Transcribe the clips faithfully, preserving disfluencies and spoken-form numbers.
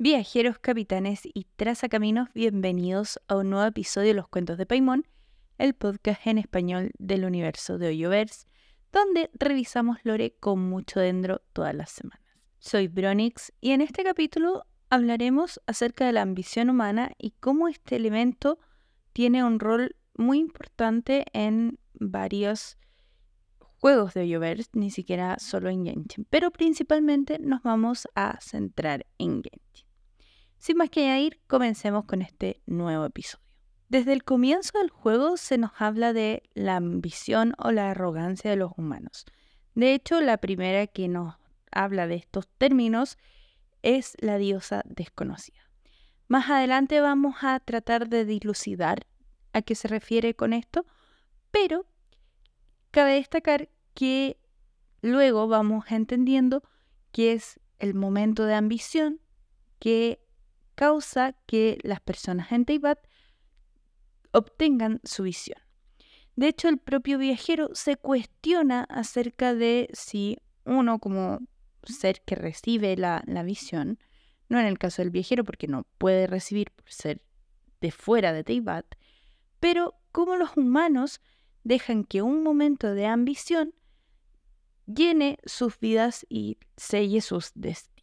Viajeros, capitanes y trazacaminos, bienvenidos a un nuevo episodio de Los Cuentos de Paimon, el podcast en español del universo de Hoyoverse, donde revisamos lore con mucho dentro todas las semanas. Soy Bronix y en este capítulo hablaremos acerca de la ambición humana y cómo este elemento tiene un rol muy importante en varios juegos de Hoyoverse, ni siquiera solo en Genshin, pero principalmente nos vamos a centrar en Genshin. Sin más que añadir, comencemos con este nuevo episodio. Desde el comienzo del juego se nos habla de la ambición o la arrogancia de los humanos. De hecho, la primera que nos habla de estos términos es la diosa desconocida. Más adelante vamos a tratar de dilucidar a qué se refiere con esto, pero cabe destacar que luego vamos entendiendo que es el momento de ambición que causa que las personas en Teyvat obtengan su visión. De hecho, el propio viajero se cuestiona acerca de si uno como ser que recibe la, la visión, no en el caso del viajero porque no puede recibir por ser de fuera de Teyvat, pero cómo los humanos dejan que un momento de ambición llene sus vidas y selle sus destinos.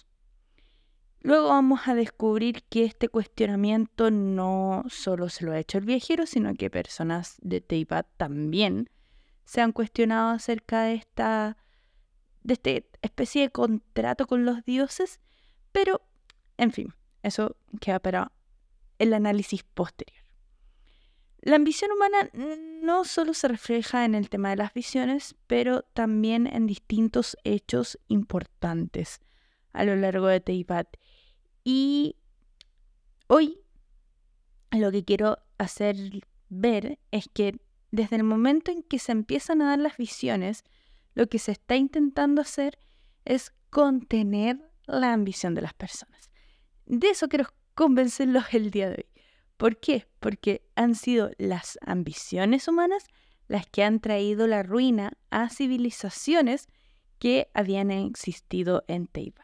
Luego vamos a descubrir que este cuestionamiento no solo se lo ha hecho el viajero, sino que personas de Teyvat también se han cuestionado acerca de esta, de esta especie de contrato con los dioses, pero, en fin, eso queda para el análisis posterior. La ambición humana no solo se refleja en el tema de las visiones, pero también en distintos hechos importantes a lo largo de Teyvat. Y hoy lo que quiero hacer ver es que desde el momento en que se empiezan a dar las visiones, lo que se está intentando hacer es contener la ambición de las personas. De eso quiero convencerlos el día de hoy. ¿Por qué? Porque han sido las ambiciones humanas las que han traído la ruina a civilizaciones que habían existido en Teyvat.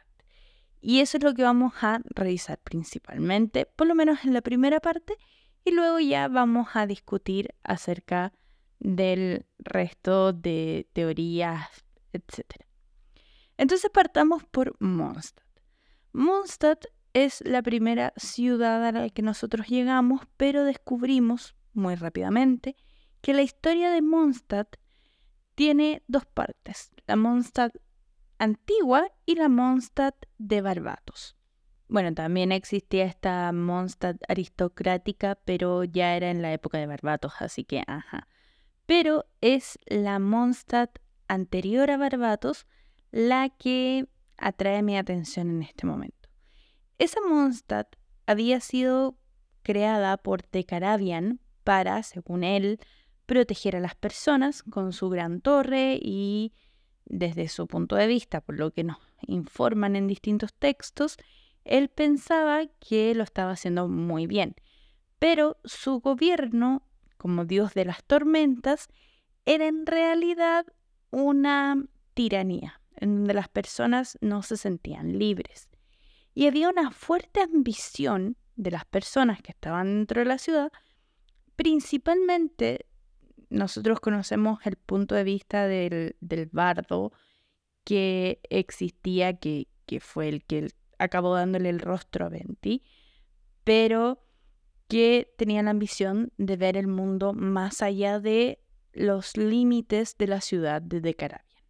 Y eso es lo que vamos a revisar principalmente, por lo menos en la primera parte, y luego ya vamos a discutir acerca del resto de teorías, etcétera. Entonces partamos por Mondstadt. Mondstadt es la primera ciudad a la que nosotros llegamos, pero descubrimos muy rápidamente que la historia de Mondstadt tiene dos partes. La Mondstadt antigua y la Mondstadt de Barbatos. Bueno, también existía esta Mondstadt aristocrática, pero ya era en la época de Barbatos, así que ajá. Pero es la Mondstadt anterior a Barbatos la que atrae mi atención en este momento. Esa Mondstadt había sido creada por Decarabian para, según él, proteger a las personas con su gran torre y, desde su punto de vista, por lo que nos informan en distintos textos, él pensaba que lo estaba haciendo muy bien. Pero su gobierno, como dios de las tormentas, era en realidad una tiranía, en donde las personas no se sentían libres. Y había una fuerte ambición de las personas que estaban dentro de la ciudad, principalmente. Nosotros conocemos el punto de vista del, del bardo que existía, que, que fue el que acabó dándole el rostro a Venti, pero que tenía la ambición de ver el mundo más allá de los límites de la ciudad de Decarabian.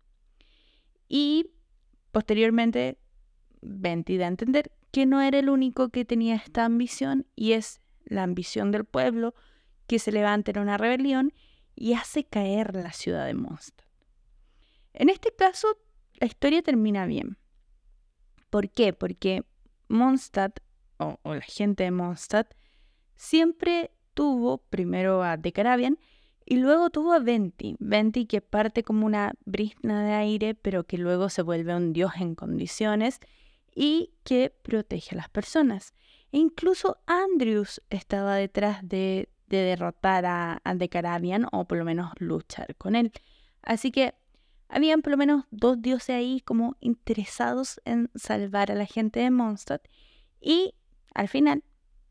Y posteriormente Venti da a entender que no era el único que tenía esta ambición, y es la ambición del pueblo que se levanta en una rebelión y hace caer la ciudad de Mondstadt. En este caso, la historia termina bien. ¿Por qué? Porque Mondstadt, o, o la gente de Mondstadt, siempre tuvo primero a Decarabian y luego tuvo a Venti. Venti que parte como una brizna de aire, pero que luego se vuelve un dios en condiciones y que protege a las personas. E incluso Andrius estaba detrás de de derrotar a, a Decarabian, o por lo menos luchar con él. Así que habían por lo menos dos dioses ahí como interesados en salvar a la gente de Mondstadt, Y al final,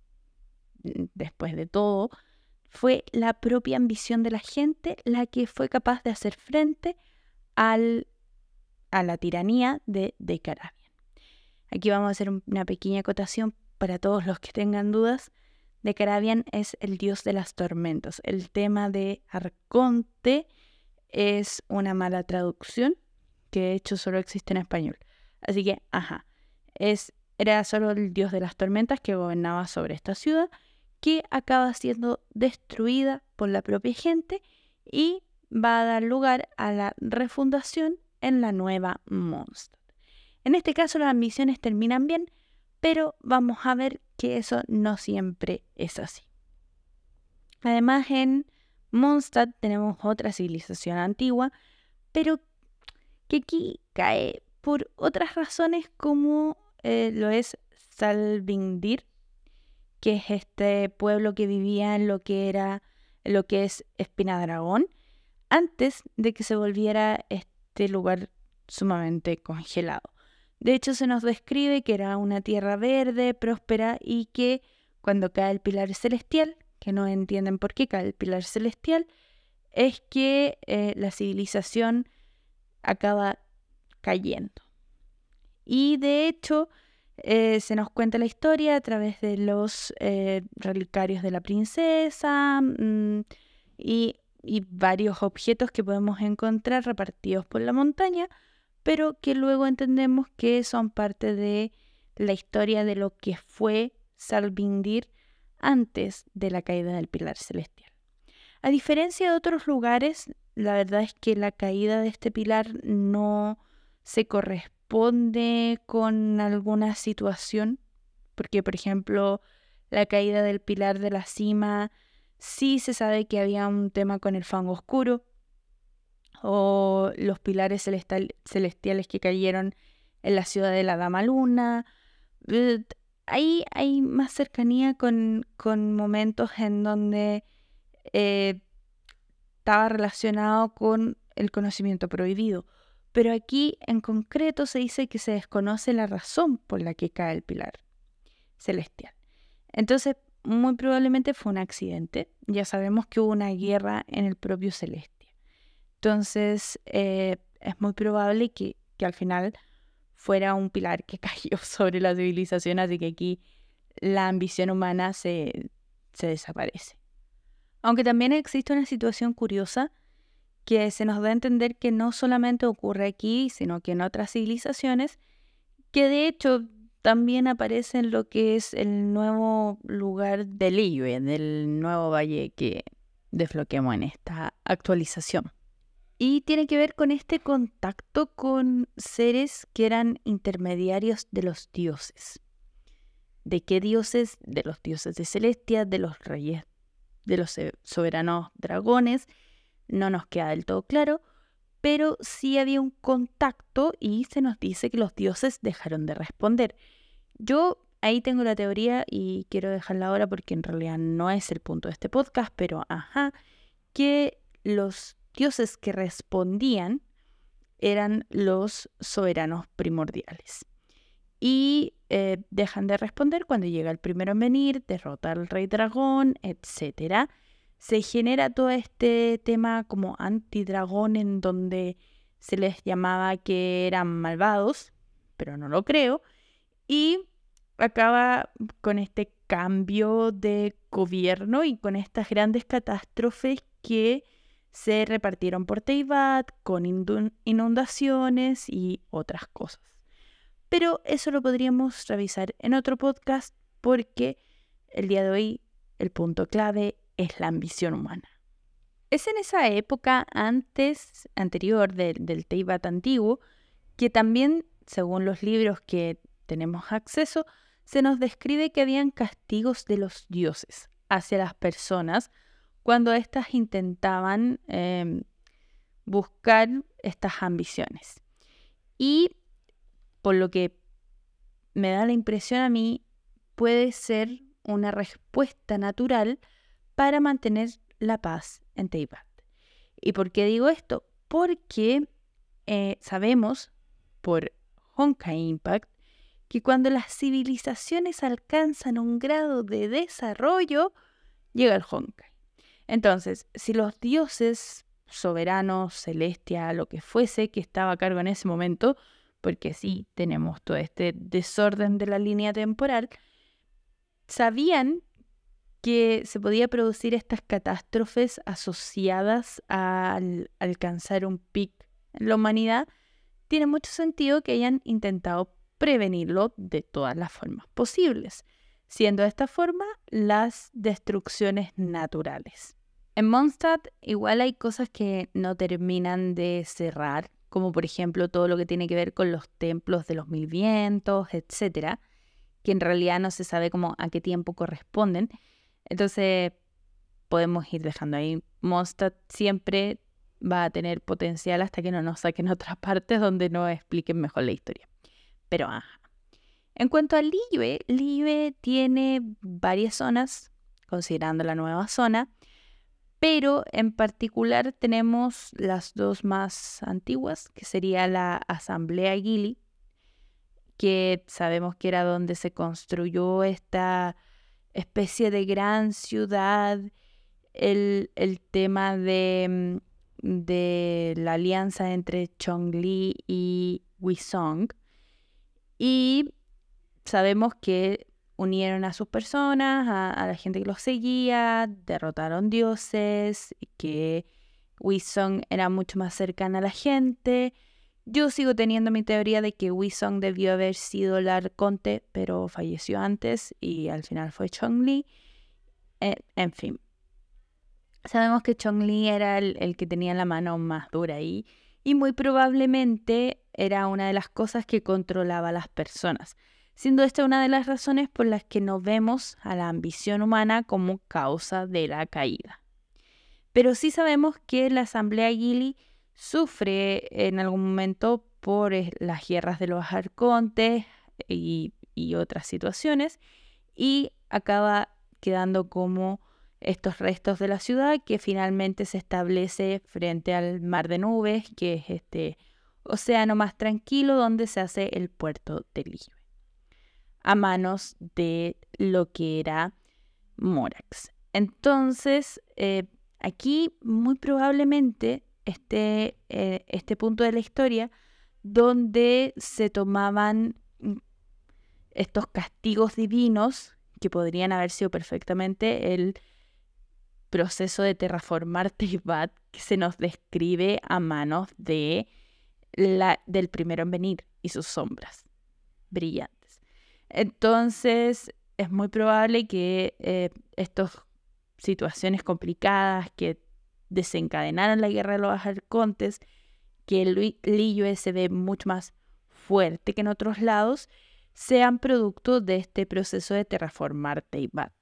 después de todo, fue la propia ambición de la gente la que fue capaz de hacer frente al, a la tiranía de Decarabian. Aquí vamos a hacer una pequeña acotación para todos los que tengan dudas. Decarabian es el dios de las tormentas. El tema de Arconte es una mala traducción que de hecho solo existe en español. Así que, ajá, es, era solo el dios de las tormentas que gobernaba sobre esta ciudad, que acaba siendo destruida por la propia gente y va a dar lugar a la refundación en la nueva Mondstadt. En este caso las ambiciones terminan bien, pero vamos a ver que eso no siempre es así. Además, en Mondstadt tenemos otra civilización antigua, pero que aquí cae por otras razones como eh, lo es Salvindir, que es este pueblo que vivía en lo que era lo que es Espinadragón, antes de que se volviera este lugar sumamente congelado. De hecho, se nos describe que era una tierra verde, próspera, y que cuando cae el pilar celestial, que no entienden por qué cae el pilar celestial, es que eh, la civilización acaba cayendo. Y de hecho, eh, se nos cuenta la historia a través de los eh, relicarios de la princesa mmm, y, y varios objetos que podemos encontrar repartidos por la montaña, pero que luego entendemos que son parte de la historia de lo que fue Salvindir antes de la caída del pilar celestial. A diferencia de otros lugares, la verdad es que la caída de este pilar no se corresponde con alguna situación, porque por ejemplo la caída del pilar de la cima sí se sabe que había un tema con el fango oscuro, o los pilares celestial, celestiales que cayeron en la ciudad de la Dama Luna. Ahí hay más cercanía con, con momentos en donde eh, estaba relacionado con el conocimiento prohibido. Pero aquí en concreto se dice que se desconoce la razón por la que cae el pilar celestial. Entonces, muy probablemente fue un accidente. Ya sabemos que hubo una guerra en el propio Celestia. Entonces, eh, es muy probable que, que al final fuera un pilar que cayó sobre la civilización, así que aquí la ambición humana se, se desaparece. Aunque también existe una situación curiosa que se nos da a entender que no solamente ocurre aquí, sino que en otras civilizaciones, que de hecho también aparece en lo que es el nuevo lugar de Liyue, del nuevo valle que desbloqueamos en esta actualización. Y tiene que ver con este contacto con seres que eran intermediarios de los dioses. ¿De qué dioses? De los dioses de Celestia, de los reyes, de los soberanos dragones. No nos queda del todo claro, pero sí había un contacto y se nos dice que los dioses dejaron de responder. Yo ahí tengo la teoría y quiero dejarla ahora porque en realidad no es el punto de este podcast, pero ajá, que los dioses que respondían eran los soberanos primordiales. Y eh, dejan de responder cuando llega el primero en venir, derrota al rey dragón, etcétera. Se genera todo este tema como antidragón en donde se les llamaba que eran malvados, pero no lo creo. Y acaba con este cambio de gobierno y con estas grandes catástrofes que se repartieron por Teyvat, con inundaciones y otras cosas. Pero eso lo podríamos revisar en otro podcast porque el día de hoy el punto clave es la ambición humana. Es en esa época antes, anterior de, del Teyvat antiguo, que también, según los libros que tenemos acceso, se nos describe que habían castigos de los dioses hacia las personas cuando éstas intentaban eh, buscar estas ambiciones. Y por lo que me da la impresión a mí, puede ser una respuesta natural para mantener la paz en Teyvat. ¿Y por qué digo esto? Porque eh, sabemos por Honkai Impact que cuando las civilizaciones alcanzan un grado de desarrollo, llega el Honkai. Entonces, si los dioses soberanos, celestia, lo que fuese que estaba a cargo en ese momento, porque sí tenemos todo este desorden de la línea temporal, sabían que se podía producir estas catástrofes asociadas al alcanzar un pic en la humanidad, tiene mucho sentido que hayan intentado prevenirlo de todas las formas posibles, siendo de esta forma las destrucciones naturales. En Mondstadt igual hay cosas que no terminan de cerrar, como por ejemplo todo lo que tiene que ver con los templos de los mil vientos, etcétera, que en realidad no se sabe cómo a qué tiempo corresponden. Entonces podemos ir dejando ahí. Mondstadt siempre va a tener potencial hasta que no nos saquen otras partes donde nos expliquen mejor la historia. Pero ajá. En cuanto a Liyue, Liyue tiene varias zonas, considerando la nueva zona, pero en particular tenemos las dos más antiguas, que sería la Asamblea Gili, que sabemos que era donde se construyó esta especie de gran ciudad, el, el tema de, de la alianza entre Zhongli y Wisong, y sabemos que unieron a sus personas, a, a la gente que los seguía, derrotaron dioses, que Wisong era mucho más cercana a la gente. Yo sigo teniendo mi teoría de que Wisong debió haber sido el arconte, pero falleció antes y al final fue Zhongli. Eh, en fin, sabemos que Zhongli era el, el que tenía la mano más dura ahí y muy probablemente era una de las cosas que controlaba a las personas, siendo esta una de las razones por las que no vemos a la ambición humana como causa de la caída. Pero sí sabemos que la Asamblea Gili sufre en algún momento por las guerras de los arcontes y, y otras situaciones, y acaba quedando como estos restos de la ciudad que finalmente se establece frente al mar de nubes, que es este océano más tranquilo donde se hace el puerto de Liyue, a manos de lo que era Morax. Entonces, eh, aquí muy probablemente esté eh, este punto de la historia donde se tomaban estos castigos divinos, que podrían haber sido perfectamente el proceso de terraformar Teyvat que se nos describe a manos de la, del primero en venir y sus sombras brillantes. Entonces es muy probable que eh, estas situaciones complicadas que desencadenaron la guerra de los arcontes, que el Liyue se ve mucho más fuerte que en otros lados, sean producto de este proceso de terraformar Teyvat.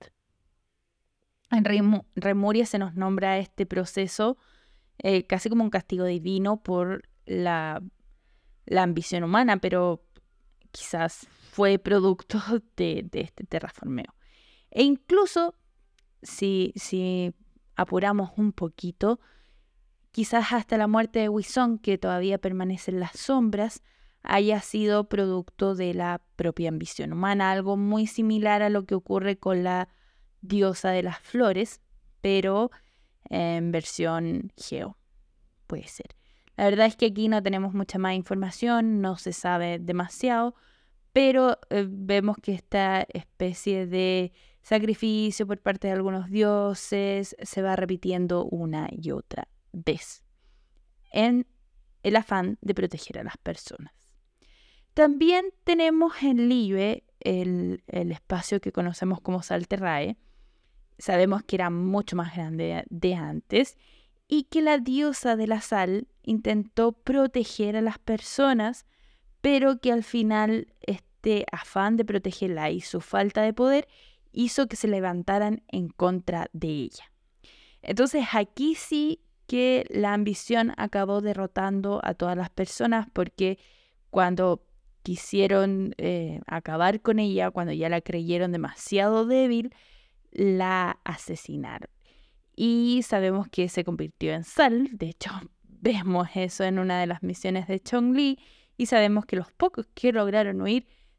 En Remuria se nos nombra este proceso eh, casi como un castigo divino por la, la ambición humana, pero quizás fue producto de, de este terraformeo. E incluso, si, si apuramos un poquito, quizás hasta la muerte de Wisong, que todavía permanece en las sombras, haya sido producto de la propia ambición humana, algo muy similar a lo que ocurre con la diosa de las flores, pero en versión Geo, puede ser. La verdad es que aquí no tenemos mucha más información, no se sabe demasiado, pero eh, vemos que esta especie de sacrificio por parte de algunos dioses se va repitiendo una y otra vez en el afán de proteger a las personas. También tenemos en Liyue el, el espacio que conocemos como Salterrae. Sabemos que era mucho más grande de antes y que la diosa de la sal intentó proteger a las personas, pero que al final este afán de protegerla y su falta de poder hizo que se levantaran en contra de ella. Entonces aquí sí que la ambición acabó derrotando a todas las personas, porque cuando quisieron eh, acabar con ella, cuando ya la creyeron demasiado débil, la asesinaron. Y sabemos que se convirtió en sal. De hecho, vemos eso en una de las misiones de Zhongli. Y sabemos que los pocos que lograron huir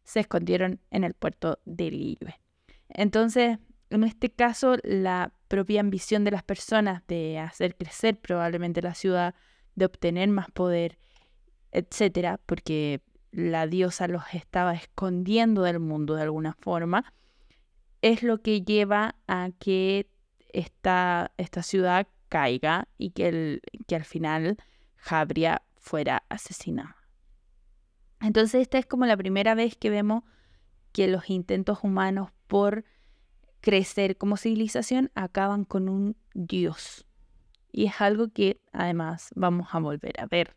se escondieron en el puerto de Liyue. Entonces, en este caso, la propia ambición de las personas de hacer crecer probablemente la ciudad, de obtener más poder, etcétera, porque la diosa los estaba escondiendo del mundo de alguna forma, es lo que lleva a que esta, esta ciudad caiga y que, el, que al final Jabria fuera asesinada. Entonces esta es como la primera vez que vemos que los intentos humanos por crecer como civilización acaban con un dios. Y es algo que además vamos a volver a ver.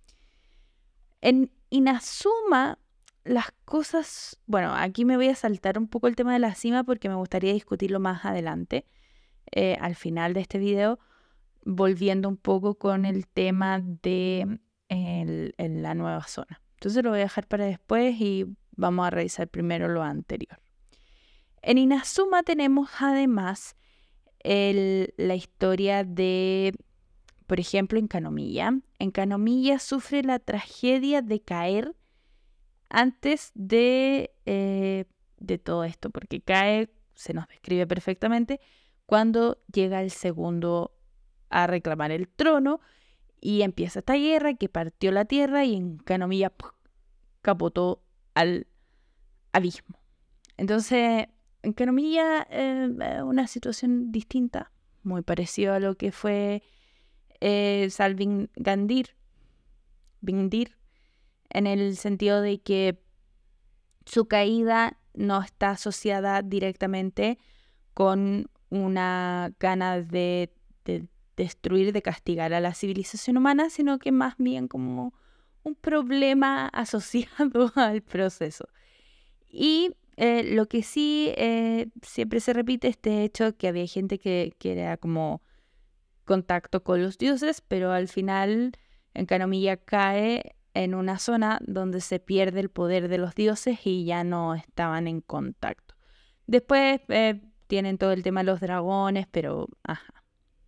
En Inazuma las cosas... Bueno, aquí me voy a saltar un poco el tema de la cima porque me gustaría discutirlo más adelante, eh, al final de este video, volviendo un poco con el tema de el, el, la nueva zona. Entonces lo voy a dejar para después y vamos a revisar primero lo anterior. En Inazuma tenemos además el, la historia de, por ejemplo, en Kanomiya. En Kanomiya sufre la tragedia de caer antes de, eh, de todo esto, porque cae, se nos describe perfectamente, cuando llega el segundo a reclamar el trono y empieza esta guerra que partió la tierra y en Kanomiya ¡puf!, capotó al abismo. Entonces, en Kanomiya eh, una situación distinta, muy parecida a lo que fue eh, Salvingandir, Vindir, en el sentido de que su caída no está asociada directamente con una gana de, de destruir, de castigar a la civilización humana, sino que más bien como un problema asociado al proceso. Y eh, lo que sí eh, siempre se repite este hecho que había gente que, que era como contacto con los dioses, pero al final en Kanomiya cae en una zona donde se pierde el poder de los dioses y ya no estaban en contacto. Después eh, tienen todo el tema de los dragones, pero ajá.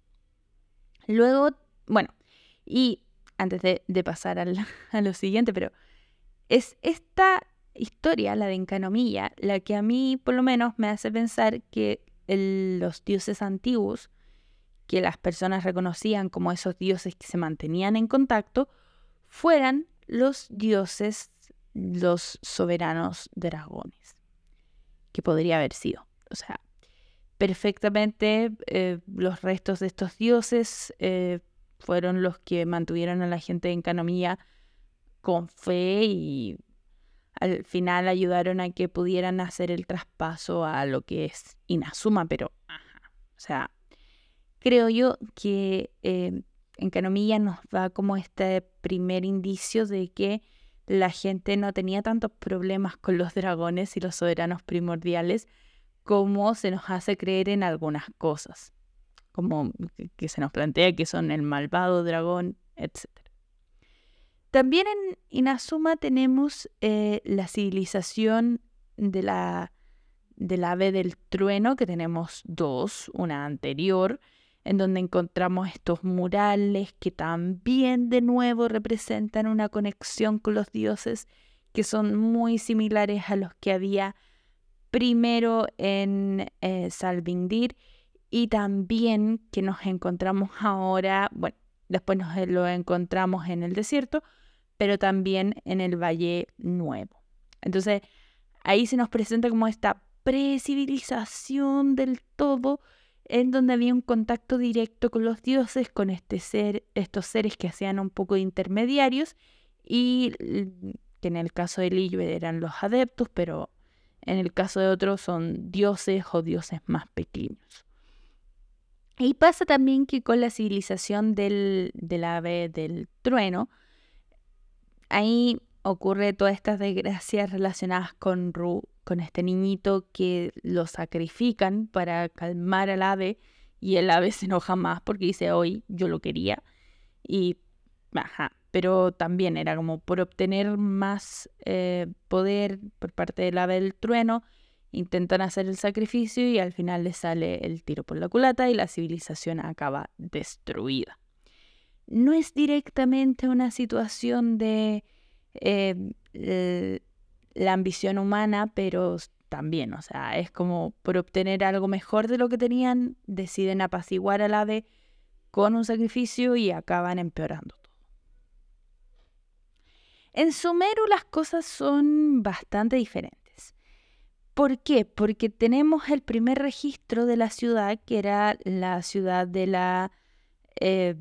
Luego, bueno, y antes de, de pasar al, a lo siguiente, pero es esta historia, la de Enkanomiya, la que a mí por lo menos me hace pensar que el, los dioses antiguos, que las personas reconocían como esos dioses que se mantenían en contacto, fueran los dioses, los soberanos dragones, que podría haber sido. O sea, perfectamente eh, los restos de estos dioses eh, fueron los que mantuvieron a la gente en Kanomiya con fe y al final ayudaron a que pudieran hacer el traspaso a lo que es Inazuma, pero ajá, o sea, creo yo que eh, en Kanomiya nos da como este primer indicio de que la gente no tenía tantos problemas con los dragones y los soberanos primordiales como se nos hace creer en algunas cosas, como que se nos plantea que son el malvado dragón, etcétera. También en Inazuma tenemos eh, la civilización de la, del ave del trueno, que tenemos dos, una anterior, en donde encontramos estos murales que también de nuevo representan una conexión con los dioses que son muy similares a los que había primero en eh, Salvindir y también que nos encontramos ahora, bueno, después nos lo encontramos en el desierto, pero también en el Valle Nuevo. Entonces, ahí se nos presenta como esta precivilización del todo, en donde había un contacto directo con los dioses, con este ser, estos seres que hacían un poco de intermediarios, y que en el caso de Liyue eran los adeptos, pero en el caso de otros son dioses o dioses más pequeños. Y pasa también que con la civilización del, del ave del trueno, ahí ocurre todas estas desgracias relacionadas con Ru, con este niñito que lo sacrifican para calmar al ave y el ave se enoja más porque dice, hoy yo lo quería. Y, ajá, pero también era como por obtener más eh, poder por parte del ave del trueno, intentan hacer el sacrificio y al final les sale el tiro por la culata y la civilización acaba destruida. No es directamente una situación de eh, eh, la ambición humana, pero también, o sea, es como por obtener algo mejor de lo que tenían, deciden apaciguar al ave con un sacrificio y acaban empeorando todo. En Sumeru las cosas son bastante diferentes. ¿Por qué? Porque tenemos el primer registro de la ciudad, que era la ciudad de la... Eh,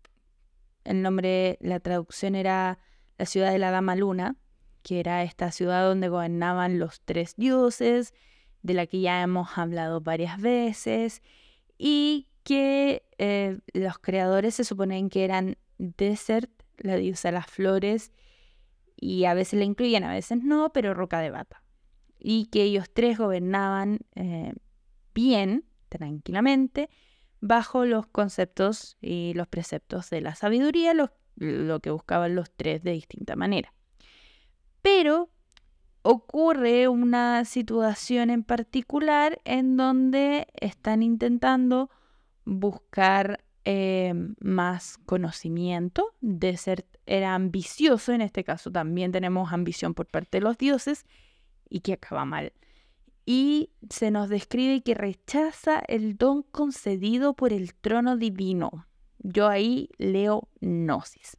el nombre, la traducción era la ciudad de la Dama Luna, que era esta ciudad donde gobernaban los tres dioses, de la que ya hemos hablado varias veces, y que eh, los creadores se suponen que eran Desert, la diosa de las flores, y a veces la incluían, a veces no, pero Roca de Bata. Y que ellos tres gobernaban eh, bien, tranquilamente, bajo los conceptos y los preceptos de la sabiduría, lo, lo que buscaban los tres de distinta manera. Pero ocurre una situación en particular en donde están intentando buscar eh, más conocimiento. Desert era ambicioso, en este caso también tenemos ambición por parte de los dioses, y que acaba mal. Y se nos describe que rechaza el don concedido por el trono divino. Yo ahí leo gnosis.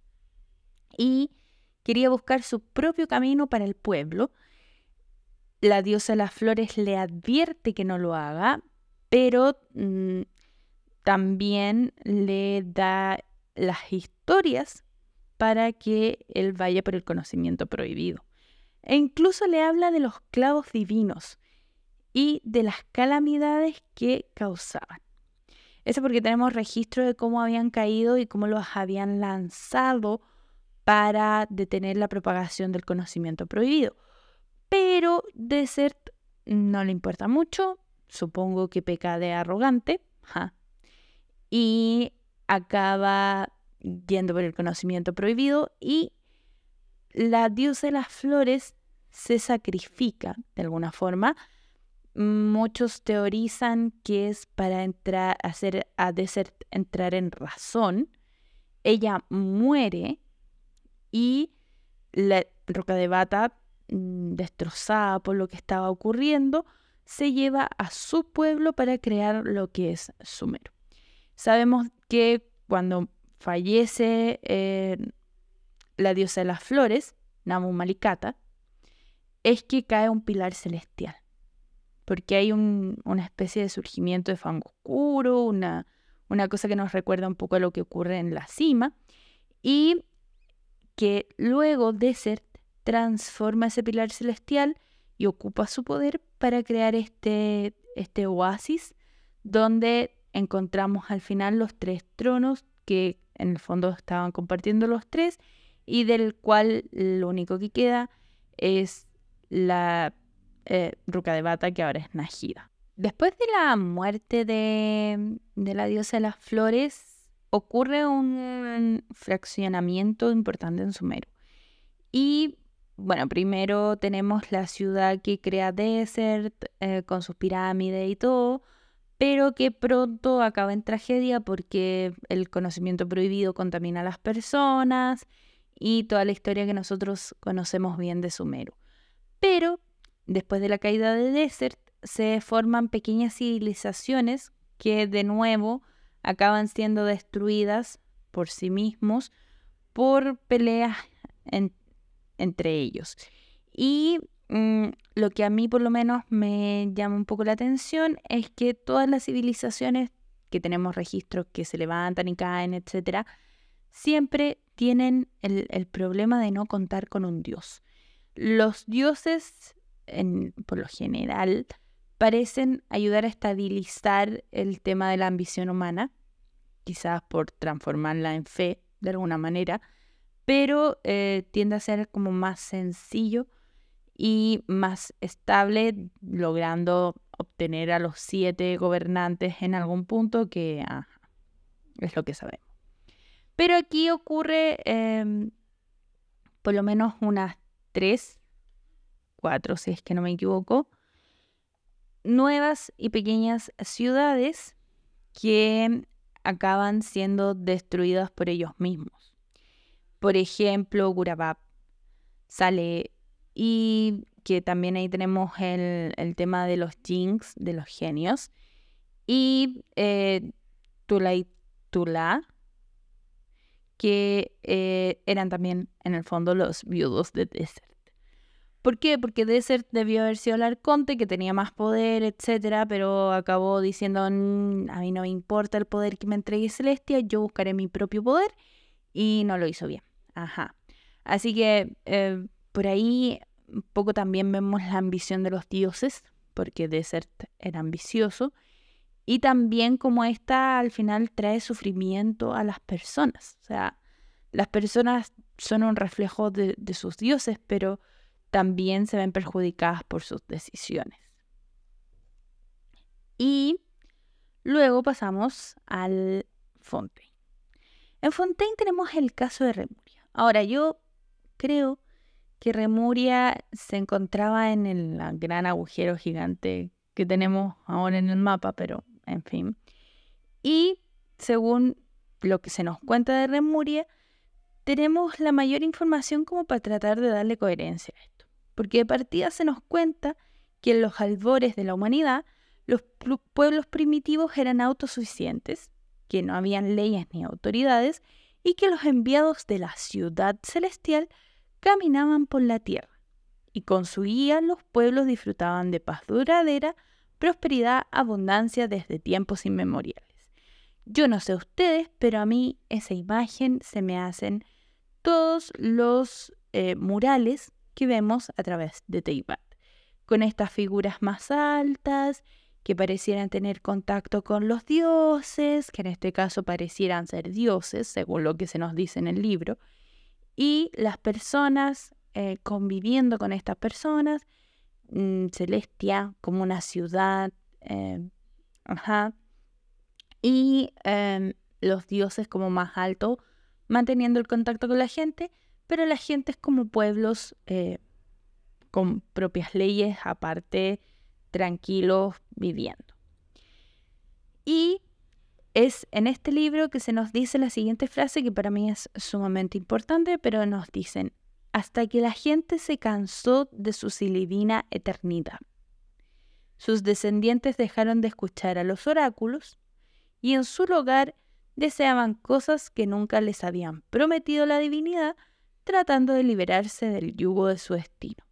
Y quería buscar su propio camino para el pueblo. La diosa de las flores le advierte que no lo haga, pero mmm, también le da las historias para que él vaya por el conocimiento prohibido. E incluso le habla de los clavos divinos y de las calamidades que causaban. Eso porque tenemos registro de cómo habían caído y cómo los habían lanzado para detener la propagación del conocimiento prohibido. Pero Desert no le importa mucho, supongo que peca de arrogante, ja, y acaba yendo por el conocimiento prohibido, y la diosa de las flores se sacrifica de alguna forma. Muchos teorizan que es para entrar, hacer a Desert entrar en razón. Ella muere y la Roca de Bata, destrozada por lo que estaba ocurriendo, se lleva a su pueblo para crear lo que es Sumeru. Sabemos que cuando fallece eh, la diosa de las flores, Namu Malikata, es que cae un pilar celestial, porque hay un, una especie de surgimiento de fango oscuro, una, una cosa que nos recuerda un poco a lo que ocurre en la cima, y que luego Desert transforma ese pilar celestial y ocupa su poder para crear este, este oasis donde encontramos al final los tres tronos que en el fondo estaban compartiendo los tres, y del cual lo único que queda es la eh, Roca de Bata, que ahora es Najida. Después de la muerte de, de la diosa de las flores, ocurre un fraccionamiento importante en Sumeru. Y bueno, primero tenemos la ciudad que crea Desert eh, con sus pirámides y todo, pero que pronto acaba en tragedia porque el conocimiento prohibido contamina a las personas y toda la historia que nosotros conocemos bien de Sumeru. Pero después de la caída de Desert se forman pequeñas civilizaciones que de nuevo acaban siendo destruidas por sí mismos por peleas en, entre ellos. Y mmm, lo que a mí por lo menos me llama un poco la atención es que todas las civilizaciones que tenemos registros que se levantan y caen, etcétera, siempre tienen el, el problema de no contar con un dios. Los dioses, en, por lo general, parecen ayudar a estabilizar el tema de la ambición humana, quizás por transformarla en fe de alguna manera, pero eh, tiende a ser como más sencillo y más estable, logrando obtener a los siete gobernantes en algún punto, que ah, es lo que sabemos. Pero aquí ocurre eh, por lo menos unas tres, cuatro, si es que no me equivoco, nuevas y pequeñas ciudades que acaban siendo destruidas por ellos mismos. Por ejemplo, Gurabab sale y que también ahí tenemos el, el tema de los jinx, de los genios, y eh, Tula y Tula, que eh, eran también en el fondo los viudos de Desert. ¿Por qué? Porque Desert debió haber sido el arconte, que tenía más poder, etcétera, pero acabó diciendo, a mí no me importa el poder que me entregue Celestia, yo buscaré mi propio poder, y no lo hizo bien. Ajá. Así que eh, por ahí un poco también vemos la ambición de los dioses, porque Desert era ambicioso, y también como esta al final trae sufrimiento a las personas. O sea, las personas son un reflejo de, de sus dioses, pero también se ven perjudicadas por sus decisiones. Y luego pasamos al Fontaine. En Fontaine tenemos el caso de Remuria. Ahora, yo creo que Remuria se encontraba en el gran agujero gigante que tenemos ahora en el mapa, pero en fin. Y según lo que se nos cuenta de Remuria, tenemos la mayor información como para tratar de darle coherencia a esto. Porque de partida se nos cuenta que en los albores de la humanidad, los pueblos primitivos eran autosuficientes, que no habían leyes ni autoridades, y que los enviados de la ciudad celestial caminaban por la tierra, y con su guía los pueblos disfrutaban de paz duradera, prosperidad, abundancia desde tiempos inmemoriales. Yo no sé ustedes, pero a mí esa imagen se me hacen todos los eh, murales que vemos a través de Teyvat, con estas figuras más altas, que parecieran tener contacto con los dioses, que en este caso parecieran ser dioses, según lo que se nos dice en el libro, y las personas eh, conviviendo con estas personas, mmm, Celestia como una ciudad, eh, ajá, y eh, los dioses como más alto, manteniendo el contacto con la gente, pero las gentes como pueblos eh, con propias leyes, aparte, tranquilos, viviendo. Y es en este libro que se nos dice la siguiente frase, que para mí es sumamente importante, pero nos dicen: hasta que la gente se cansó de su silivina eternidad. Sus descendientes dejaron de escuchar a los oráculos y en su lugar deseaban cosas que nunca les habían prometido la divinidad, tratando de liberarse del yugo de su destino.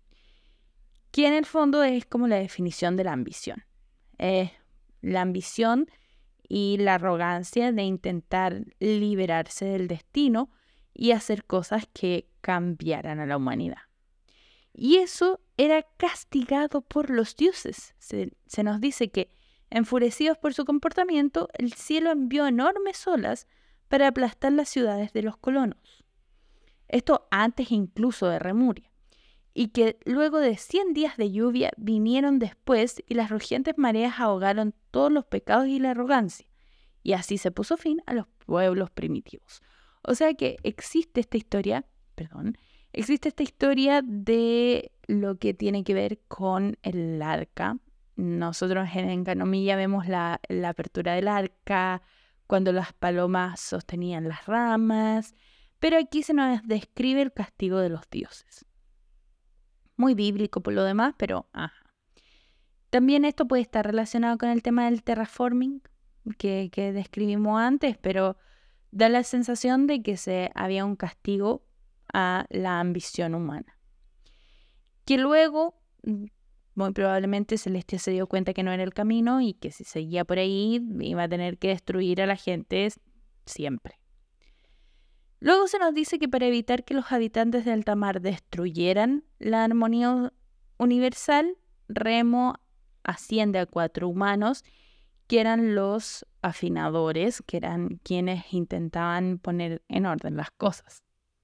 Que en el fondo es como la definición de la ambición. Eh, la ambición y la arrogancia de intentar liberarse del destino y hacer cosas que cambiaran a la humanidad. Y eso era castigado por los dioses. Se, se nos dice que, enfurecidos por su comportamiento, el cielo envió enormes olas para aplastar las ciudades de los colonos. Esto antes incluso de Remuria. Y que luego de cien días de lluvia vinieron después y las rugientes mareas ahogaron todos los pecados y la arrogancia. Y así se puso fin a los pueblos primitivos. O sea que existe esta historia, perdón, existe esta historia de lo que tiene que ver con el arca. Nosotros en Enkanomiya vemos la, la apertura del arca, cuando las palomas sostenían las ramas, pero aquí se nos describe el castigo de los dioses. Muy bíblico por lo demás, pero ajá. También esto puede estar relacionado con el tema del terraforming que, que describimos antes, pero da la sensación de que se había un castigo a la ambición humana. Que luego, muy probablemente, Celestia se dio cuenta que no era el camino y que si seguía por ahí iba a tener que destruir a la gente siempre. Luego se nos dice que para evitar que los habitantes de alta mar destruyeran la armonía universal, Remo asciende a cuatro humanos que eran los afinadores, que eran quienes intentaban poner en orden las cosas.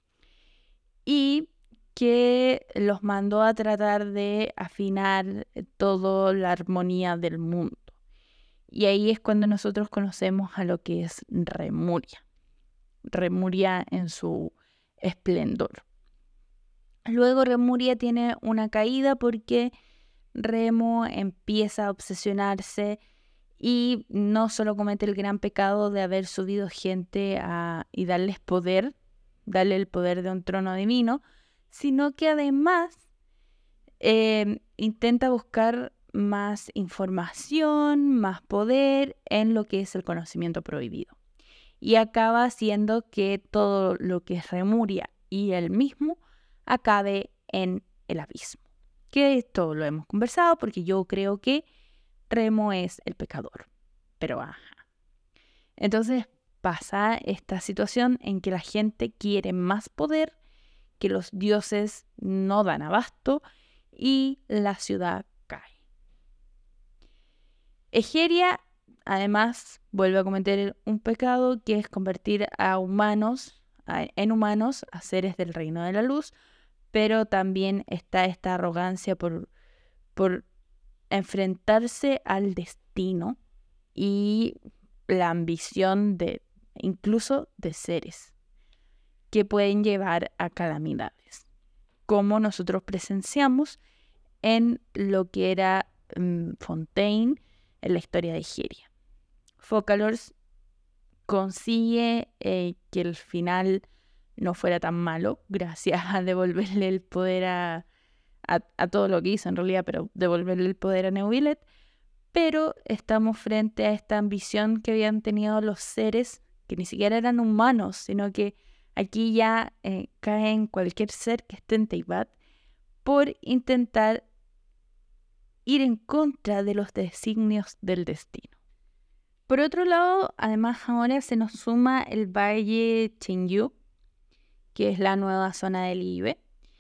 Y que los mandó a tratar de afinar toda la armonía del mundo. Y ahí es cuando nosotros conocemos a lo que es Remuria. Remuria en su esplendor. Luego Remuria tiene una caída porque Remo empieza a obsesionarse y no solo comete el gran pecado de haber subido gente a, y darles poder, darle el poder de un trono divino, sino que además eh, intenta buscar más información, más poder en lo que es el conocimiento prohibido. Y acaba haciendo que todo lo que es Remuria y él mismo acabe en el abismo. Que esto lo hemos conversado porque yo creo que Remo es el pecador. Pero ajá. Entonces pasa esta situación en que la gente quiere más poder, que los dioses no dan abasto y la ciudad cae. Egeria, además, vuelve a cometer un pecado que es convertir a humanos, a, en humanos, a seres del reino de la luz, pero también está esta arrogancia por, por enfrentarse al destino y la ambición de incluso de seres que pueden llevar a calamidades, como nosotros presenciamos en lo que era um, Fontaine en la historia de Egeria. Focalors consigue eh, que el final no fuera tan malo, gracias a devolverle el poder a, a, a todo lo que hizo en realidad, pero devolverle el poder a Neuvillette. Pero estamos frente a esta ambición que habían tenido los seres que ni siquiera eran humanos, sino que aquí ya eh, caen cualquier ser que esté en Teyvat por intentar ir en contra de los designios del destino. Por otro lado, además ahora se nos suma el Valle Chenyu, que es la nueva zona del Ibe,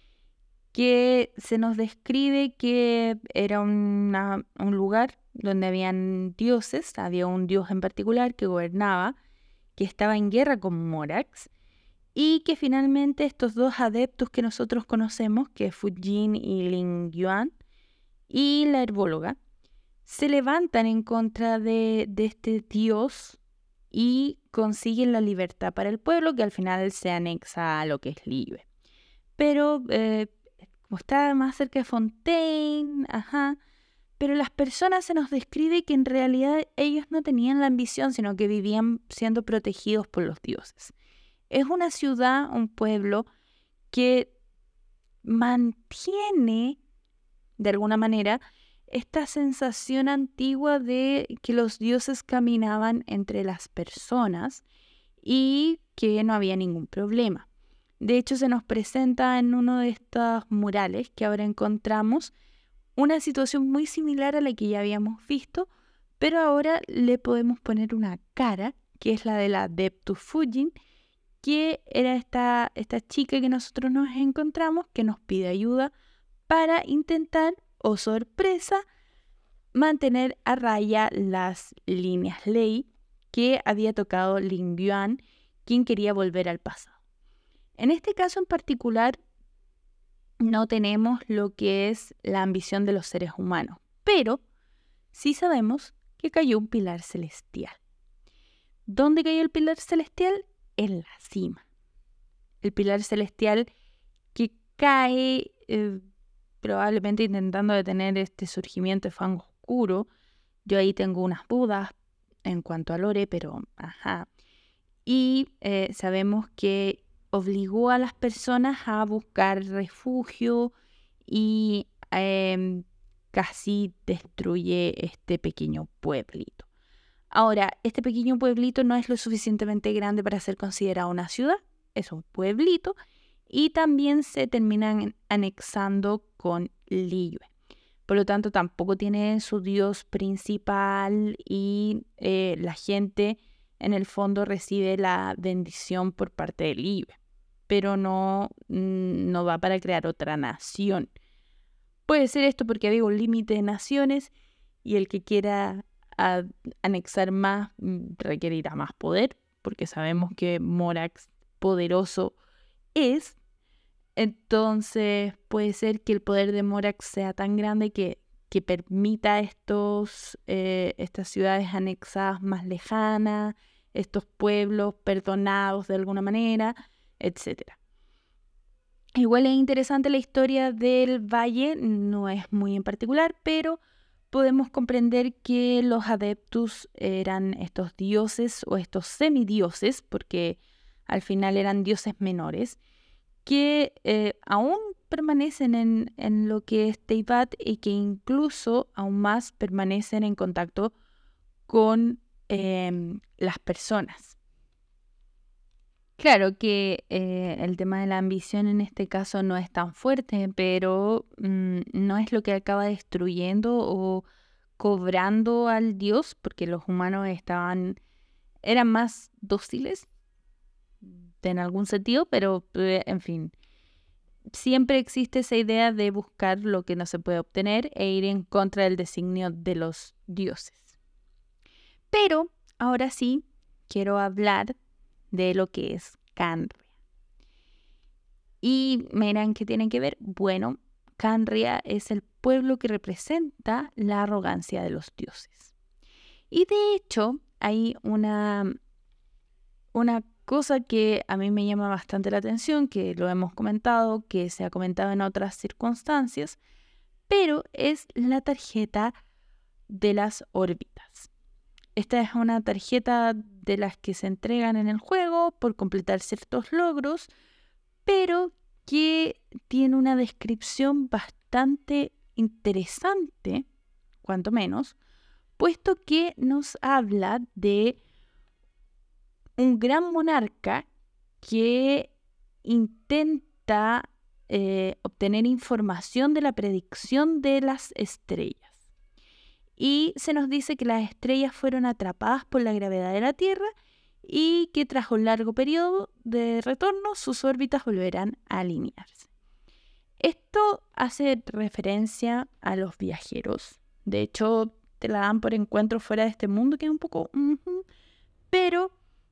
que se nos describe que era una, un lugar donde habían dioses, había un dios en particular que gobernaba, que estaba en guerra con Morax, y que finalmente estos dos adeptos que nosotros conocemos, que es Fujin y Ling Yuan, y la herbóloga, se levantan en contra de, de este dios y consiguen la libertad para el pueblo, que al final se anexa a lo que es Libe. Pero eh, como está más cerca de Fontaine, ajá, pero las personas se nos describe que en realidad ellos no tenían la ambición, sino que vivían siendo protegidos por los dioses. Es una ciudad, un pueblo que mantiene, de alguna manera, esta sensación antigua de que los dioses caminaban entre las personas y que no había ningún problema. De hecho, se nos presenta en uno de estos murales que ahora encontramos una situación muy similar a la que ya habíamos visto, pero ahora le podemos poner una cara, que es la de la Adeptus Fujin, que era esta, esta chica que nosotros nos encontramos, que nos pide ayuda para intentar, oh sorpresa, mantener a raya las líneas ley que había tocado Ling Yuan, quien quería volver al pasado. En este caso en particular, no tenemos lo que es la ambición de los seres humanos, pero sí sabemos que cayó un pilar celestial. ¿Dónde cayó el pilar celestial? En la cima. El pilar celestial que cae eh, probablemente intentando detener este surgimiento de fango oscuro. Yo ahí tengo unas dudas en cuanto a lore, pero ajá. Y eh, sabemos que obligó a las personas a buscar refugio y eh, casi destruye este pequeño pueblito. Ahora, este pequeño pueblito no es lo suficientemente grande para ser considerado una ciudad, es un pueblito, y también se terminan anexando con Liyue. Por lo tanto, tampoco tiene su dios principal y eh, la gente en el fondo recibe la bendición por parte de Liyue, pero no, no va para crear otra nación. Puede ser esto porque había un límite de naciones y el que quiera a anexar más requerirá más poder, porque sabemos que Morax poderoso es. Entonces puede ser que el poder de Morax sea tan grande que, que permita estos, eh, estas ciudades anexadas más lejanas, estos pueblos perdonados de alguna manera, etcétera. Igual es interesante la historia del valle, no es muy en particular, pero podemos comprender que los adeptus eran estos dioses o estos semidioses, porque al final eran dioses menores, que eh, aún permanecen en, en lo que es Teyvat y que incluso aún más permanecen en contacto con eh, las personas. Claro que eh, el tema de la ambición en este caso no es tan fuerte, pero mm, no es lo que acaba destruyendo o cobrando al dios, porque los humanos estaban, eran más dóciles en algún sentido, pero eh, en fin, siempre existe esa idea de buscar lo que no se puede obtener e ir en contra del designio de los dioses. Pero ahora sí, quiero hablar de lo que es Khaenri'ah. Y me dirán, ¿qué tienen que ver? Bueno, Khaenri'ah es el pueblo que representa la arrogancia de los dioses. Y de hecho, hay una, una cosa que a mí me llama bastante la atención, que lo hemos comentado, que se ha comentado en otras circunstancias, pero es la tarjeta de las órbitas. Esta es una tarjeta de las que se entregan en el juego por completar ciertos logros, pero que tiene una descripción bastante interesante, cuanto menos, puesto que nos habla de un gran monarca que intenta eh, obtener información de la predicción de las estrellas. Y se nos dice que las estrellas fueron atrapadas por la gravedad de la Tierra y que tras un largo periodo de retorno sus órbitas volverán a alinearse. Esto hace referencia a los viajeros. De hecho, te la dan por encuentros fuera de este mundo, que es un poco... Uh-huh, pero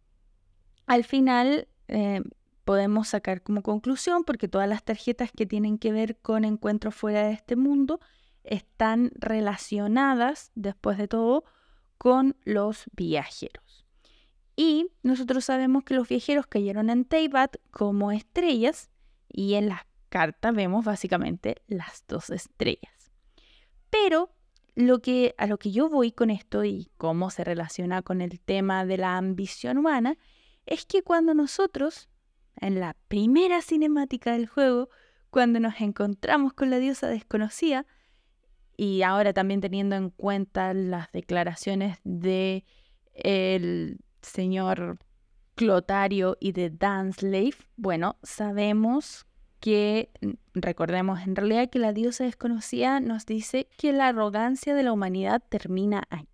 al final eh, podemos sacar como conclusión, porque todas las tarjetas que tienen que ver con encuentros fuera de este mundo están relacionadas, después de todo, con los viajeros. Y nosotros sabemos que los viajeros cayeron en Teyvat como estrellas, y en las cartas vemos básicamente las dos estrellas. Pero lo que, a lo que yo voy con esto y cómo se relaciona con el tema de la ambición humana, es que cuando nosotros, en la primera cinemática del juego, cuando nos encontramos con la diosa desconocida, y ahora también teniendo en cuenta las declaraciones de el señor Clotario y de Dunslave, bueno, sabemos que, recordemos en realidad que la diosa desconocida nos dice que la arrogancia de la humanidad termina aquí.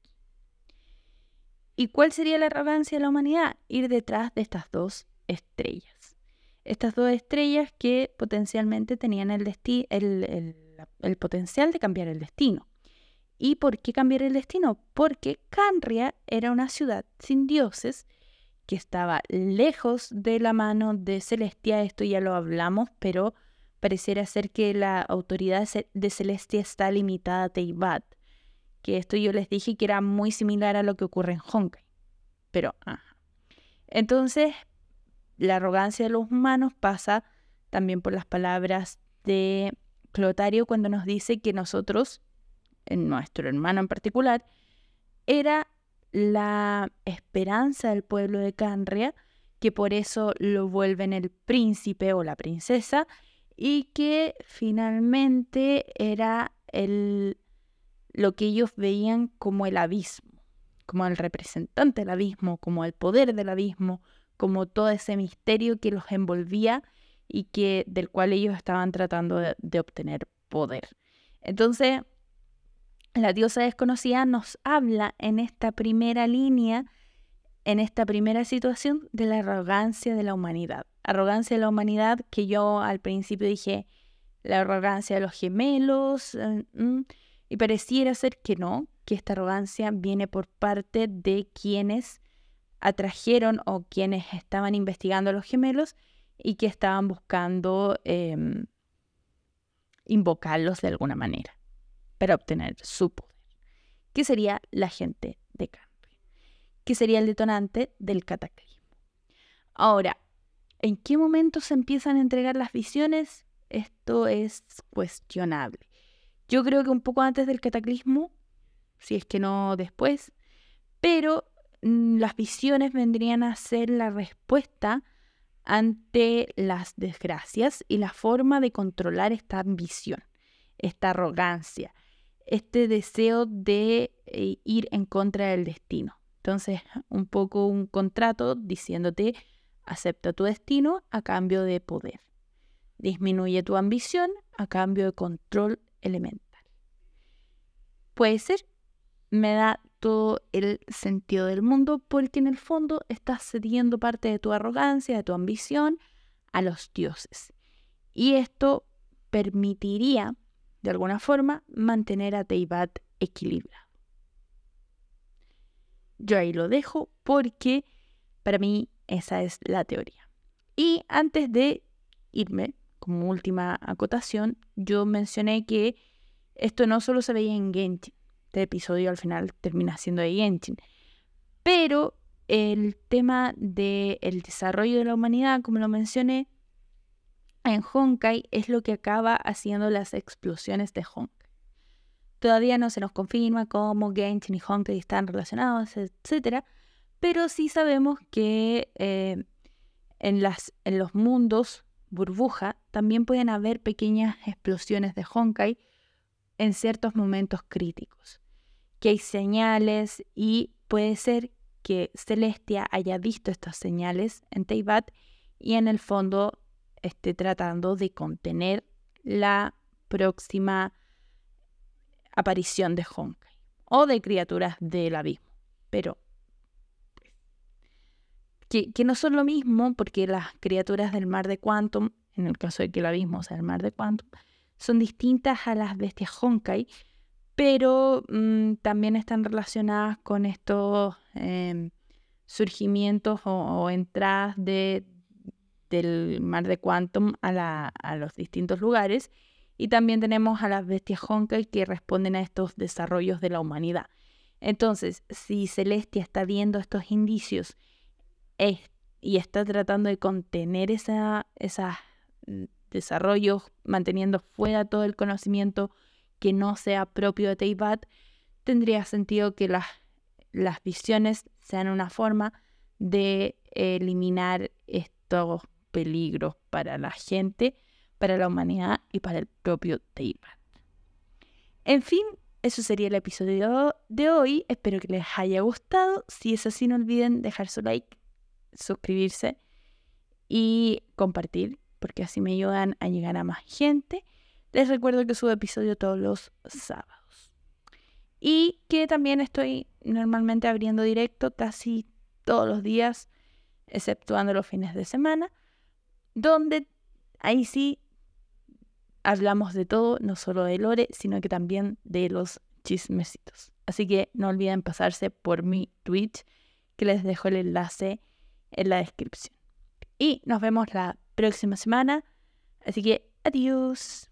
¿Y cuál sería la arrogancia de la humanidad? Ir detrás de estas dos estrellas. Estas dos estrellas que potencialmente tenían el, desti- el, el, el potencial de cambiar el destino. ¿Y por qué cambiar el destino? Porque Khaenri'ah era una ciudad sin dioses que estaba lejos de la mano de Celestia. Esto ya lo hablamos, pero pareciera ser que la autoridad de Celestia está limitada a Teyvat. Que esto yo les dije que era muy similar a lo que ocurre en Honkai. Pero, ajá. Entonces, la arrogancia de los humanos pasa también por las palabras de Clotario cuando nos dice que nosotros, en nuestro hermano en particular, era la esperanza del pueblo de Khaenri'ah, que por eso lo vuelven el príncipe o la princesa, y que finalmente era el, lo que ellos veían como el abismo, como el representante del abismo, como el poder del abismo, como todo ese misterio que los envolvía y que, del cual ellos estaban tratando de, de obtener poder. Entonces, la diosa desconocida nos habla en esta primera línea, en esta primera situación, de la arrogancia de la humanidad. Arrogancia de la humanidad que yo al principio dije, la arrogancia de los gemelos, uh, uh, y pareciera ser que no, que esta arrogancia viene por parte de quienes atrajeron o quienes estaban investigando a los gemelos y que estaban buscando eh, invocarlos de alguna manera para obtener su poder, que sería la gente de Khaenri'ah, que sería el detonante del cataclismo. Ahora, ¿en qué momento se empiezan a entregar las visiones? Esto es cuestionable. Yo creo que un poco antes del cataclismo, si es que no después, pero mmm, las visiones vendrían a ser la respuesta ante las desgracias y la forma de controlar esta ambición, esta arrogancia, este deseo de eh, ir en contra del destino. Entonces, un poco un contrato diciéndote, acepta tu destino a cambio de poder. Disminuye tu ambición a cambio de control elemental. Puede ser, me da todo el sentido del mundo, porque en el fondo estás cediendo parte de tu arrogancia, de tu ambición a los dioses. Y esto permitiría, de alguna forma, mantener a Teyvat equilibrado. Yo ahí lo dejo porque para mí esa es la teoría. Y antes de irme, como última acotación, yo mencioné que esto no solo se veía en Genshin. Este episodio al final termina siendo de Genshin. Pero el tema del desarrollo de la humanidad, como lo mencioné, en Honkai es lo que acaba haciendo las explosiones de Honkai. Todavía no se nos confirma cómo Genshin y Honkai están relacionados, etcétera. Pero sí sabemos que eh, en, las, en los mundos burbuja también pueden haber pequeñas explosiones de Honkai en ciertos momentos críticos. Que hay señales y puede ser que Celestia haya visto estas señales en Teyvat y en el fondo esté tratando de contener la próxima aparición de Honkai o de criaturas del abismo. Pero que, que no son lo mismo, porque las criaturas del mar de Quantum, en el caso de que el abismo sea el mar de Quantum, son distintas a las bestias Honkai, pero mmm, también están relacionadas con estos eh, surgimientos o, o entradas de, del mar de Quantum a, la, a los distintos lugares. Y también tenemos a las bestias Honkai que responden a estos desarrollos de la humanidad. Entonces, si Celestia está viendo estos indicios es, y está tratando de contener esa, esos desarrollos, manteniendo fuera todo el conocimiento que no sea propio de Teyvat, tendría sentido que las, las visiones sean una forma de eliminar estos peligros para la gente, para la humanidad y para el propio Teyvat. En fin, eso sería el episodio de hoy. Espero que les haya gustado. Si es así, no olviden dejar su like, suscribirse y compartir, porque así me ayudan a llegar a más gente. Les recuerdo que subo episodio todos los sábados. Y que también estoy normalmente abriendo directo casi todos los días, exceptuando los fines de semana, donde ahí sí hablamos de todo, no solo de lore, sino que también de los chismecitos. Así que no olviden pasarse por mi Twitch, que les dejo el enlace en la descripción. Y nos vemos la próxima semana. Así que adiós.